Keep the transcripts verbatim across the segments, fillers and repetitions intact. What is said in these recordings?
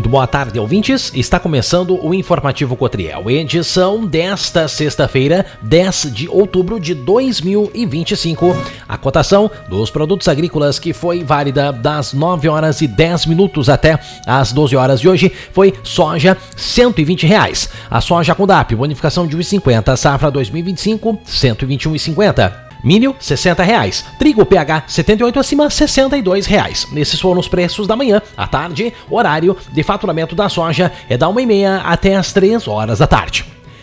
Muito boa tarde, ouvintes. Está começando o Informativo Cotriel, edição desta sexta-feira, dez de outubro de dois mil e vinte e cinco. A cotação dos produtos agrícolas, que foi válida das nove horas e dez minutos até as doze horas de hoje, foi soja cento e vinte reais. A soja com D A P, bonificação de um real e cinquenta, safra dois mil e vinte e cinco, cento e vinte e um reais e cinquenta. Milho, sessenta reais. Trigo P H setenta e oito acima, sessenta e dois reais. Esses foram os preços da manhã. À tarde, horário de faturamento da soja é da uma e meia até as três horas da tarde.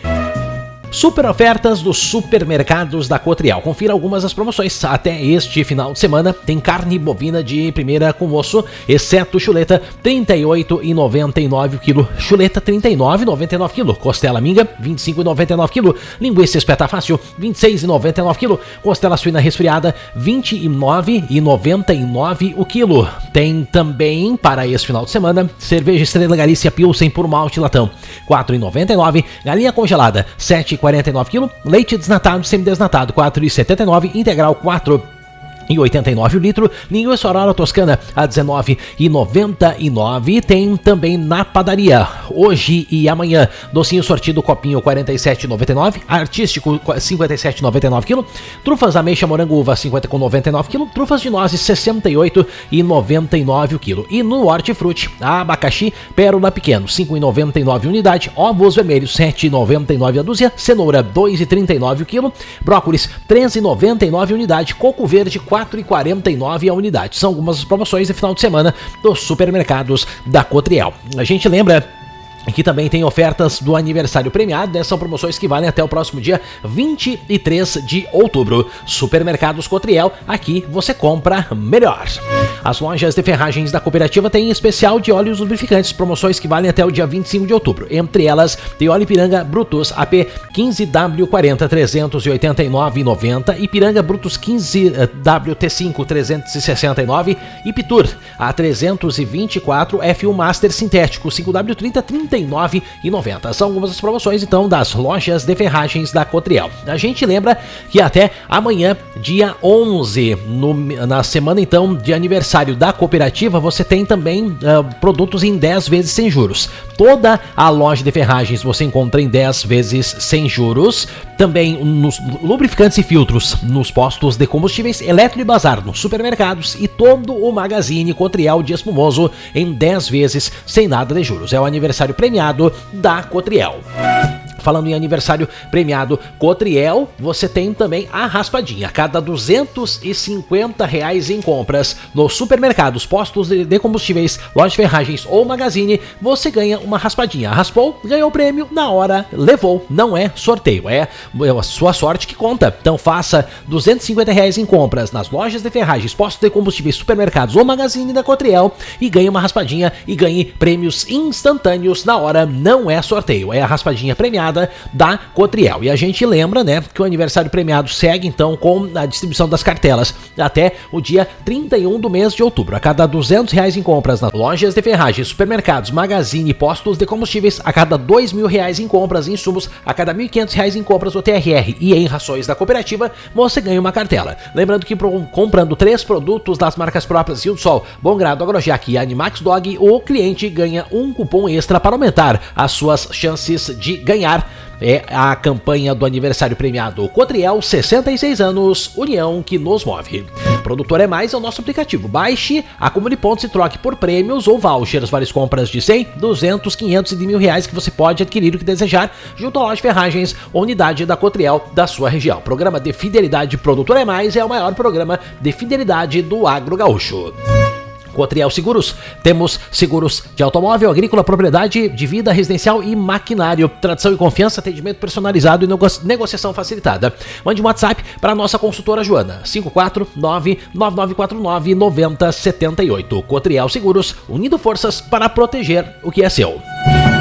Super ofertas dos supermercados da Cotriel. Confira algumas das promoções. Até este final de semana tem carne bovina de primeira com osso, exceto chuleta, trinta e oito reais e noventa e nove centavos o quilo. Chuleta, trinta e nove reais e noventa e nove centavos o quilo. Costela minga, vinte e cinco reais e noventa e nove centavos o quilo. Linguiça espeta fácil, vinte e seis reais e noventa e nove centavos o quilo. Costela suína resfriada, vinte e nove reais e noventa e nove centavos o quilo. Tem também, para esse final de semana, cerveja Estrela Galícia Pilsen por malte latão, quatro reais e noventa e nove centavos. Galinha congelada, sete reais e quarenta e nove centavos o quilo. Leite desnatado, semidesnatado, quatro reais e setenta e nove centavos. Integral, quatro reais e oitenta e nove centavos o litro. Linguiça Aurora Toscana a dezenove reais e noventa e nove centavos. Tem também na padaria hoje e amanhã docinho sortido copinho quarenta e sete reais e noventa e nove centavos, artístico cinquenta e sete reais e noventa e nove centavos quilo, trufas ameixa morango uva cinquenta reais e noventa e nove centavos quilo, trufas de nozes sessenta e oito reais e noventa e nove centavos o quilo. E no hortifruti, abacaxi pérola pequeno cinco reais e noventa e nove centavos a unidade, ovos vermelhos sete reais e noventa e nove centavos a dúzia, cenoura dois reais e trinta e nove centavos o quilo, brócolis três reais e noventa e nove centavos a unidade, coco verde quatro reais e quarenta e nove centavos a unidade. São algumas promoções de final de semana dos supermercados da Cotriel. A gente lembra que também tem ofertas do aniversário premiado, né? São promoções que valem até o próximo dia vinte e três de outubro. Supermercados Cotriel, aqui você compra melhor. As lojas de ferragens da cooperativa têm especial de óleos lubrificantes, promoções que valem até o dia vinte e cinco de outubro. Entre elas, tem óleo Ipiranga Brutus A P quinze W quarenta trezentos e oitenta e nove reais e noventa centavos, Ipiranga Brutus quinze W T cinco trezentos e sessenta e nove reais, Ipitur A trezentos e vinte e quatro F um Master sintético cinco W trinta trinta e nove reais e noventa centavos. São algumas das promoções então das lojas de ferragens da Cotriel. A gente lembra que até amanhã, dia onze, no, na semana então de aniversário da cooperativa, você tem também uh, produtos em dez vezes sem juros. Toda a loja de ferragens você encontra em dez vezes sem juros. Também nos lubrificantes e filtros, nos postos de combustíveis Eletro e Bazar, nos supermercados e todo o Magazine Cotriel de Espumoso em dez vezes sem nada de juros. É o aniversário premiado da Cotriel. Falando em aniversário premiado Cotriel, você tem também a raspadinha. A cada duzentos e cinquenta reais em compras nos supermercados, postos de combustíveis, lojas de ferragens ou Magazine, você ganha uma raspadinha. Raspou, ganhou o prêmio, na hora, levou. Não é sorteio, é a sua sorte que conta. Então faça duzentos e cinquenta reais em compras nas lojas de ferragens, postos de combustíveis, supermercados ou Magazine da Cotriel e ganhe uma raspadinha e ganhe prêmios instantâneos na hora. Não é sorteio, é a raspadinha premiada da Cotriel. E a gente lembra, né, que o aniversário premiado segue então com a distribuição das cartelas até o dia trinta e um do mês de outubro. A cada duzentos reais em compras nas lojas de ferragens, supermercados, Magazine e postos de combustíveis, a cada dois mil reais em compras em insumos, a cada mil e quinhentos reais em compras no T R R e em rações da cooperativa, você ganha uma cartela. Lembrando que pro, comprando três produtos das marcas próprias Rio do Sol, Bom Grado, Agrojac e Animax Dog, o cliente ganha um cupom extra para aumentar as suas chances de ganhar. É a campanha do aniversário premiado Cotriel, sessenta e seis anos, união que nos move. Produtor é Mais é o nosso aplicativo. Baixe, acumule pontos e troque por prêmios ou vouchers. Várias compras de cem, duzentos, quinhentos e de mil reais que você pode adquirir o que desejar junto à loja de ferragens ou unidade da Cotriel da sua região. Programa de fidelidade Produtor é Mais é o maior programa de fidelidade do agro gaúcho. Cotriel Seguros, temos seguros de automóvel, agrícola, propriedade, de vida, residencial e maquinário. Tradição e confiança, atendimento personalizado e nego- negociação facilitada. Mande um WhatsApp para a nossa consultora Joana, cinco quatro nove, nove nove quatro nove, nove zero sete oito. Cotriel Seguros, unindo forças para proteger o que é seu.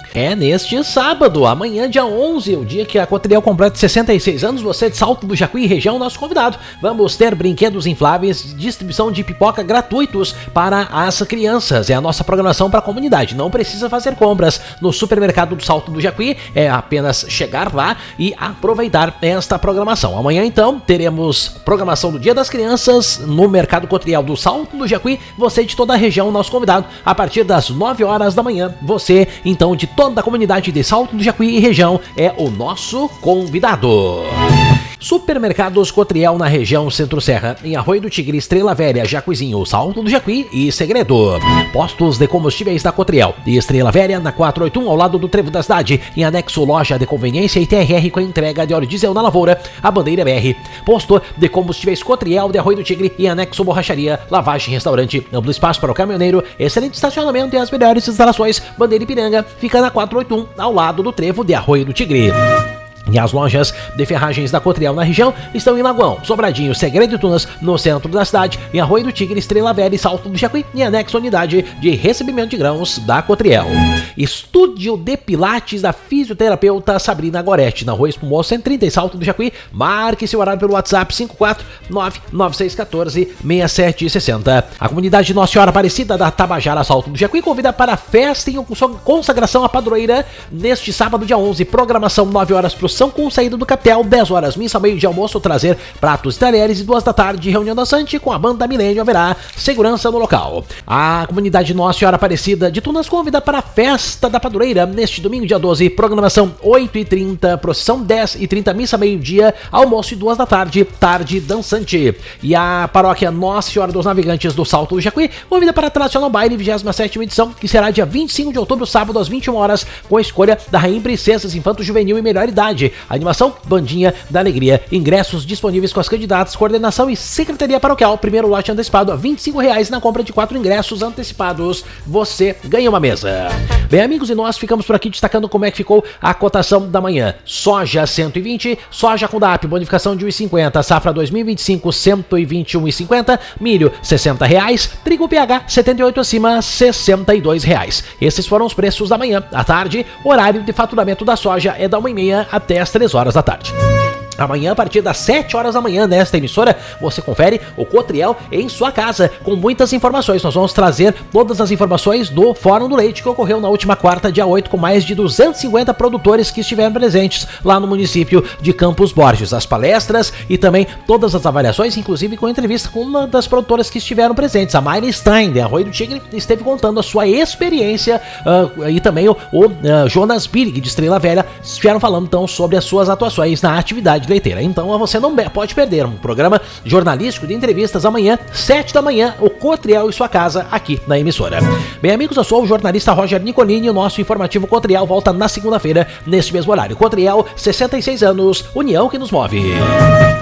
É neste sábado, amanhã dia onze, o dia que a Cotriel completa sessenta e seis anos, você de Salto do Jacuí e região, nosso convidado. Vamos ter brinquedos infláveis, distribuição de pipoca gratuitos para as crianças. É a nossa programação para a comunidade, não precisa fazer compras no supermercado do Salto do Jacuí, é apenas chegar lá e aproveitar esta programação. Amanhã então teremos programação do Dia das Crianças no Mercado Cotriel do Salto do Jacuí, você de toda a região, nosso convidado, a partir das nove horas da manhã, você então de toda a comunidade de Salto do Jacuí e região é o nosso convidado. Supermercados Cotriel na região Centro-Serra, em Arroio do Tigre, Estrela Velha, Jacuizinho, Salto do Jacuí e Segredo. Postos de combustíveis da Cotriel e Estrela Velha na quatrocentos e oitenta e um, ao lado do Trevo da Cidade, em anexo loja de conveniência e T R R com entrega de óleo diesel na Lavoura, a Bandeira B R. Posto de combustíveis Cotriel de Arroio do Tigre e anexo borracharia, lavagem, restaurante, amplo espaço para o caminhoneiro, excelente estacionamento e as melhores instalações. Bandeira Ipiranga fica na quatrocentos e oitenta e um, ao lado do Trevo de Arroio do Tigre. E as lojas de ferragens da Cotriel na região estão em Lagoão, Sobradinho, Segredo e Tunas, no centro da cidade, em Arroio do Tigre, Estrela Velha e Salto do Jacuí, em anexo unidade de recebimento de grãos da Cotriel. Estúdio de Pilates da fisioterapeuta Sabrina Goretti, na Rua Espumoso, cento e trinta, Salto do Jacuí. Marque seu horário pelo WhatsApp cinco quatro nove nove seis um quatro seis sete seis zero. A comunidade Nossa Senhora Aparecida da Tabajara, Salto do Jacuí, convida para a festa em consagração à padroeira neste sábado, dia onze. Programação nove horas para o São com saída do Capitel, dez horas, missa, meio de almoço, trazer pratos e talheres e duas da tarde, reunião dançante com a banda Milênio, haverá segurança no local. A comunidade Nossa Senhora Aparecida de Tunas convida para a festa da padroeira neste domingo, dia doze, programação oito e trinta, procissão dez e trinta, missa, meio-dia, almoço e duas da tarde, tarde dançante. E a paróquia Nossa Senhora dos Navegantes do Salto do Jacuí convida para a tradicional baile, vigésima sétima edição, que será dia vinte e cinco de outubro, sábado, às vinte e uma horas, com a escolha da Rainha Princesas, Infanto Juvenil e Melhor Idade. Animação Bandinha da Alegria. Ingressos disponíveis com as candidatas, coordenação e secretaria paroquial. Primeiro lote antecipado a vinte e cinco reais na compra de quatro ingressos antecipados. Você ganha uma mesa. Bem, amigos, e nós ficamos por aqui destacando como é que ficou a cotação da manhã. Soja cento e vinte, soja com D A P, bonificação de um real e cinquenta, safra dois mil e vinte e cinco, cento e vinte e um reais e cinquenta, milho sessenta reais, trigo P H setenta e oito acima, sessenta e dois reais. Esses foram os preços da manhã. À tarde, horário de faturamento da soja é da uma e meia até às três horas da tarde. Amanhã, a partir das sete horas da manhã, nesta emissora, você confere o Cotriel em sua casa, com muitas informações. Nós vamos trazer todas as informações do Fórum do Leite, que ocorreu na última quarta, dia oito, com mais de duzentos e cinquenta produtores que estiveram presentes lá no município de Campos Borges. As palestras e também todas as avaliações, inclusive com entrevista com uma das produtoras que estiveram presentes, a Mayra Stein, de Arroio do Tigre, esteve contando a sua experiência, uh, e também o, o uh, Jonas Birg, de Estrela Velha, estiveram falando então sobre as suas atuações na atividade leiteira. Então você não pode perder um programa jornalístico de entrevistas amanhã, sete da manhã, o Cotriel e sua casa, aqui na emissora. Bem, amigos, eu sou o jornalista Roger Nicolini e o nosso informativo Cotriel volta na segunda-feira, neste mesmo horário. Cotriel, sessenta e seis anos, união que nos move.